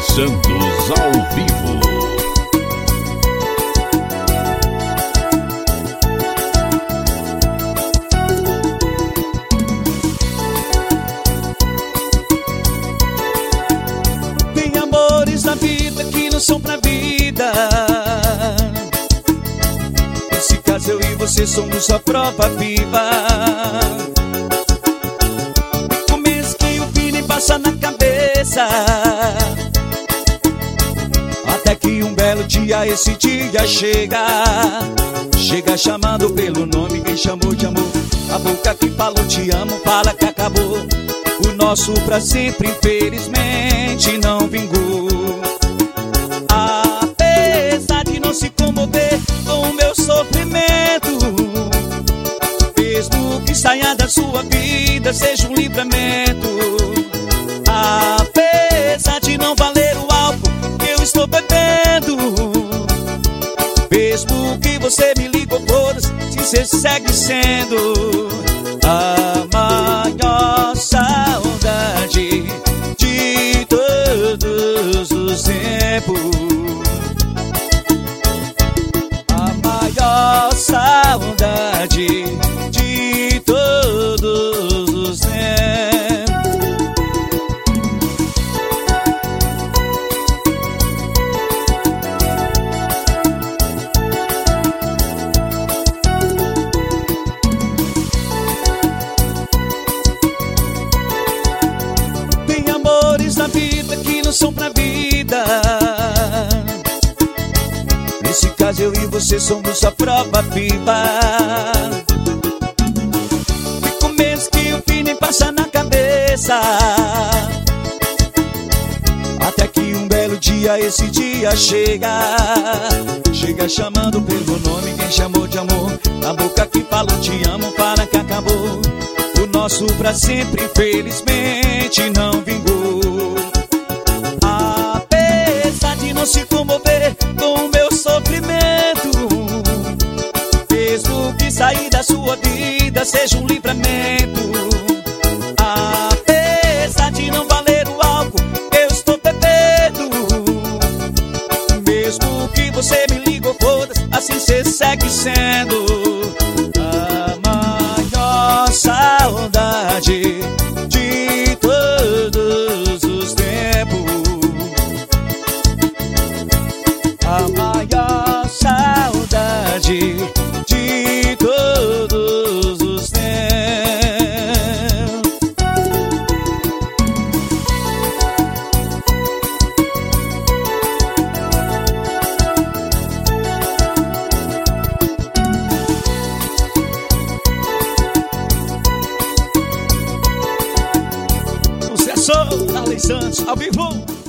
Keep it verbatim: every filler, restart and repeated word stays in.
Santos ao vivo. Tem amores na vida que não são pra vida. Nesse caso eu e você somos a prova viva. Começo que o feeling passa na cabeça, até que um belo dia esse dia chega. Chega chamando pelo nome, quem chamou de amor. A boca que falou te amo, fala que acabou. O nosso pra sempre infelizmente não vingou. Apesar de não se comover com o meu sofrimento, mesmo que saia da sua vida seja um livramento. Apesar de não valer o álcool que eu estou bebendo, mesmo que você me ligou, foda-se, você segue sendo a maior saudade de todos os tempos. A maior saudade de todos os tempos. Tem amores na vida que não são pra vida. Nesse caso eu e você somos a prova viva. Fico menos que o fim nem passa na cabeça, até que um belo dia esse dia chega. Chega chamando pelo nome, quem chamou de amor. A boca que falou te amo, fala que acabou. O nosso pra sempre infelizmente não vingou. Apesar de não se comover com o meu sofrimento, mesmo que sair da sua vida seja um livramento. Apesar de não valer o álcool que eu estou bebendo, mesmo que você me ligou, foda-se, assim cê segue sendo a maior saudade de todos os tempos. A maior saudade de todos os tempos. Sucesso, Arley Santos, ao vivo.